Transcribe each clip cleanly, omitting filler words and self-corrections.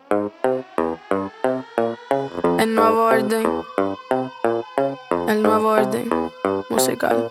El nuevo orden, el nuevo orden musical.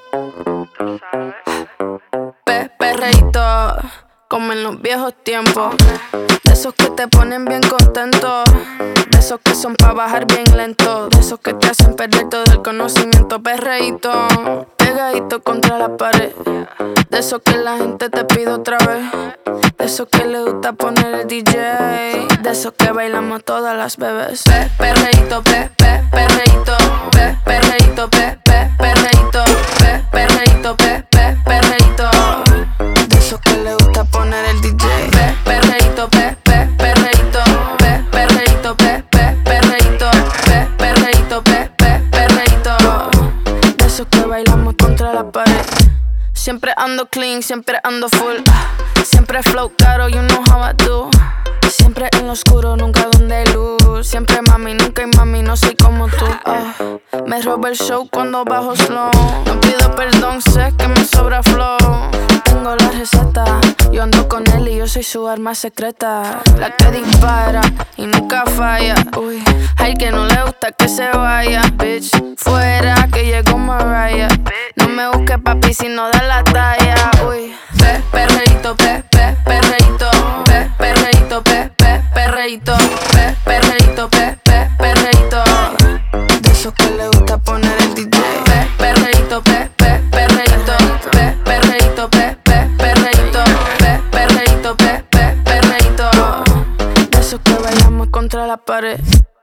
Perreíto, como en los viejos tiempos. De esos que te ponen bien contento. De esos que son pa' bajar bien lento. De esos que te hacen perder todo el conocimiento. Perreíto, pegadito contra la pared. De esos que la gente te pide otra vez. De esos que le gusta poner el DJ. De esos que bailamos todas las bebés. Perreíto, perreíto, perreíto, perreíto, perreíto, perreíto. De esos que le gusta poner el DJ. Perreíto, perreíto, perreíto, perreíto, perreíto, perreíto. De esos que bailamos contra la pared. Siempre ando clean, siempre ando full. Siempre flow caro, you know how I do. Siempre en lo oscuro, nunca donde hay luz. Siempre mami, nunca hay mami, no soy como tú. Me robo el show cuando bajo slow. No pido perdón, sé que me sobra flow. Tengo la receta, yo ando con él y yo soy su arma secreta. La que dispara y nunca falla. Uy, al que no le gusta que se vaya. Bitch, fuera que llegó Mariah. No me busques papi si no da la talla. Uy, perreíto, perreíto, perreíto, perreíto, perreíto, perreíto. De esos que le gusta poner el DJ. Perreíto, perreíto, perreíto, perreíto, perreíto, perreíto. De esos que bailamos contra la pared.